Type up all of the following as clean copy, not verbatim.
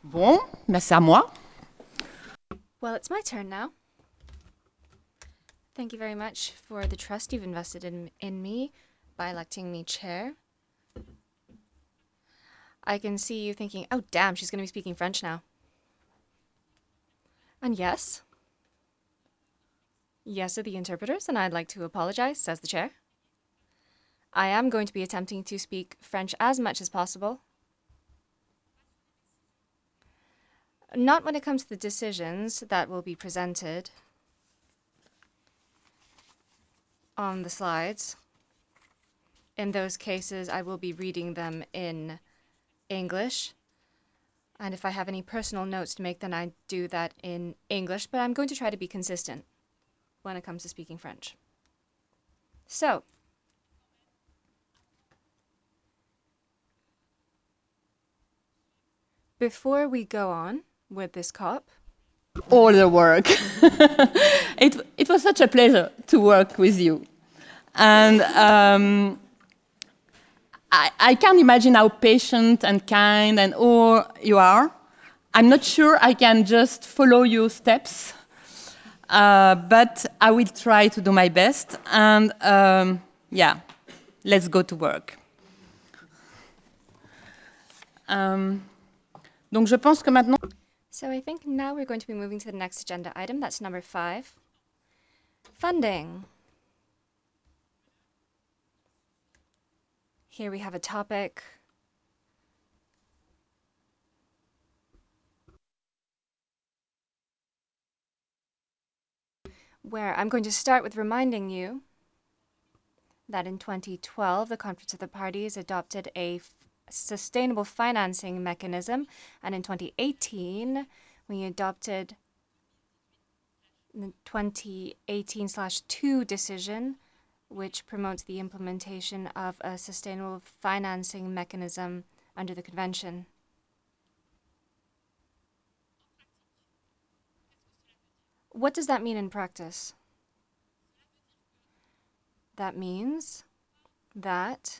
Bon, ben c'est à moi. Well, it's my turn now. Thank you very much for the trust you've invested in me by electing me chair. I can see you thinking, oh, damn, she's going to be speaking French now. And yes are the interpreters, and I'd like to apologize, says the chair. I am going to be attempting to speak French as much as possible. Not when it comes to the decisions that will be presented on the slides. In those cases, I will be reading them in English. And if I have any personal notes to make, then I do that in English, but I'm going to try to be consistent when it comes to speaking French. So, before we go on with this COP, All the work. It was such a pleasure to work with you. And I can't imagine how patient and kind and all you are. I'm not sure I can just follow your steps, but I will try to do my best. And yeah, let's go to work. Donc je pense que maintenant... so I think now we're going to be moving to the next agenda item. That's number 5. Funding. Here we have a topic where I'm going to start with reminding you that in 2012, the Conference of the Parties adopted a sustainable financing mechanism, and in 2018, we adopted the 2018/2 decision, which promotes the implementation of a sustainable financing mechanism under the convention. What does that mean in practice? That means that,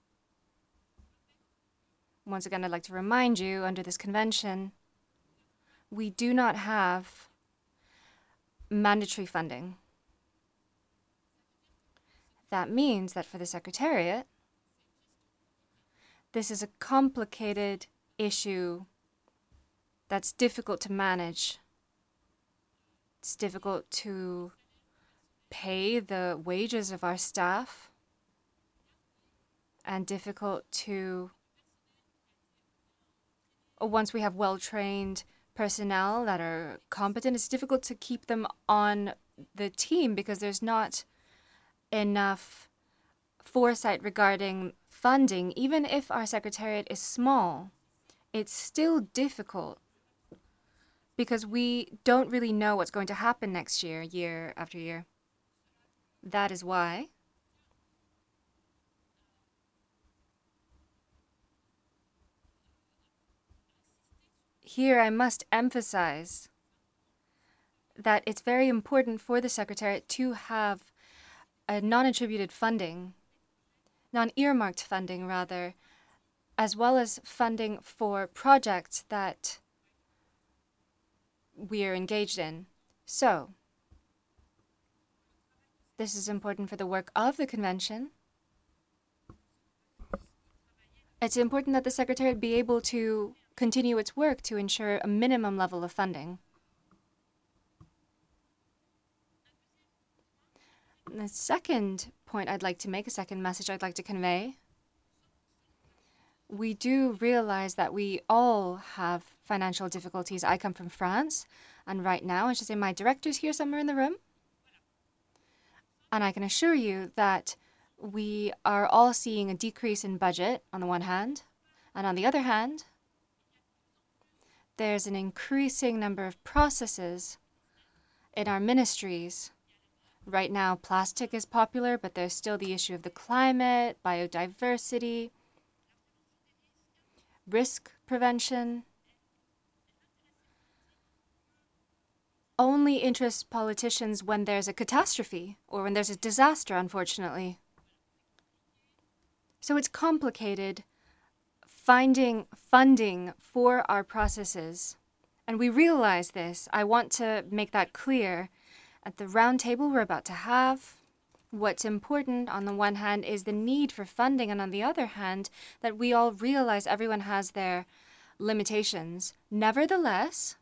once again, I'd like to remind you, under this convention, we do not have mandatory funding. That means that for the Secretariat, this is a complicated issue that's difficult to manage. It's difficult to pay the wages of our staff and difficult to, once we have well-trained personnel that are competent, it's difficult to keep them on the team because there's not enough foresight regarding funding. Even if our Secretariat is small, it's still difficult because we don't really know what's going to happen next year, year after year. That is why here I must emphasize that it's very important for the Secretariat to have a non-attributed funding, non-earmarked funding rather, as well as funding for projects that we're engaged in. So, this is important for the work of the convention. It's important that the Secretariat be able to continue its work to ensure a minimum level of funding. The second point I'd like to make, a second message I'd like to convey, we do realize that we all have financial difficulties. I come from France, and right now, I should say my director's here somewhere in the room. And I can assure you that we are all seeing a decrease in budget on the one hand, and on the other hand, there's an increasing number of processes in our ministries. Right now, plastic is popular, but there's still the issue of the climate, biodiversity, risk prevention. Only interests politicians when there's a catastrophe or when there's a disaster, unfortunately. So it's complicated finding funding for our processes. And we realize this. I want to make that clear. At the roundtable we're about to have, what's important on the one hand is the need for funding, and on the other hand, that we all realize everyone has their limitations. Nevertheless,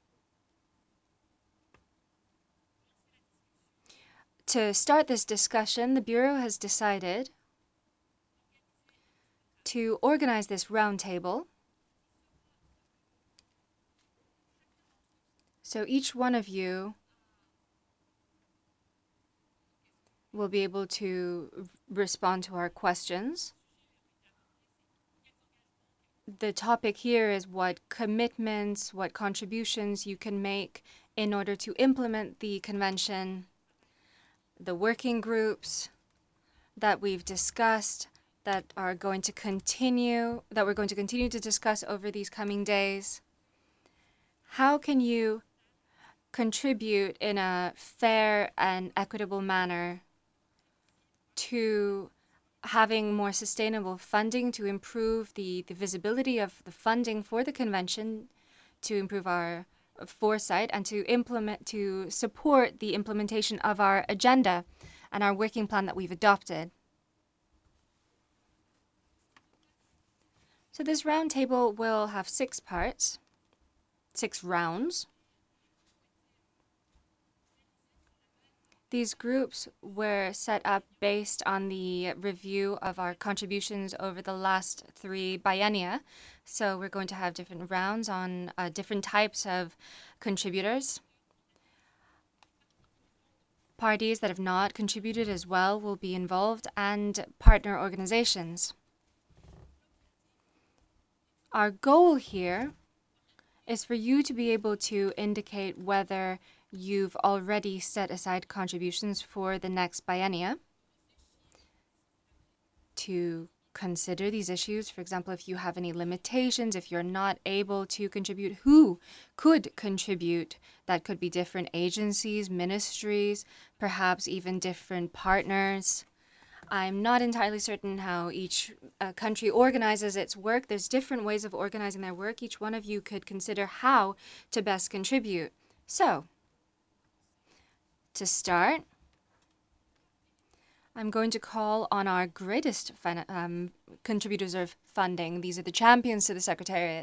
to start this discussion, the Bureau has decided to organize this roundtable. So each one of you will be able to respond to our questions. The topic here is what commitments, what contributions you can make in order to implement the convention, the working groups that we've discussed that we're going to continue to discuss over these coming days. How can you contribute in a fair and equitable manner to having more sustainable funding to improve the visibility of the funding for the convention, to improve our foresight, and to support the implementation of our agenda and our working plan that we've adopted. So this roundtable will have 6 parts, 6 rounds. These groups were set up based on the review of our contributions over the last 3 biennia. So we're going to have different rounds on different types of contributors. Parties that have not contributed as well will be involved, and partner organizations. Our goal here is for you to be able to indicate whether you've already set aside contributions for the next biennia, to consider these issues. For example, if you have any limitations, if you're not able to contribute, who could contribute? That could be different agencies, ministries, perhaps even different partners. I'm not entirely certain how each country organizes its work. There's different ways of organizing their work. Each one of you could consider how to best contribute. So, to start, I'm going to call on our greatest contributors of funding. These are the champions to the Secretariat.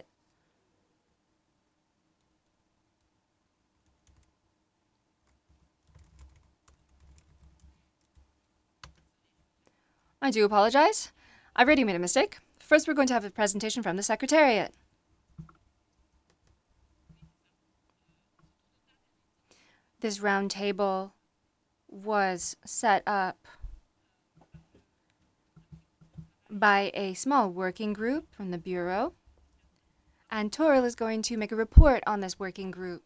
I do apologize. I've already made a mistake. First, we're going to have a presentation from the Secretariat. This round table was set up by a small working group from the Bureau, and Toril is going to make a report on this working group.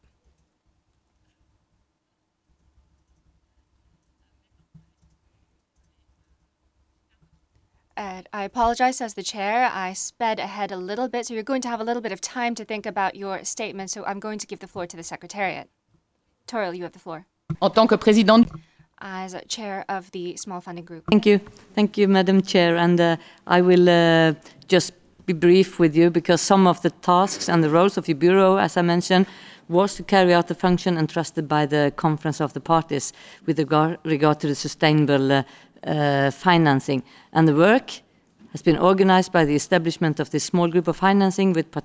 I apologize, as the chair, I sped ahead a little bit, so you're going to have a little bit of time to think about your statement, so I'm going to give the floor to the Secretariat. Toril, you have the floor. En tant que présidente. As chair of the small funding group. Thank you, Madam Chair. And I will just be brief with you, because some of the tasks and the roles of the Bureau, as I mentioned, was to carry out the function entrusted by the Conference of the Parties with regard to the sustainable financing. And the work has been organized by the establishment of this small group of financing with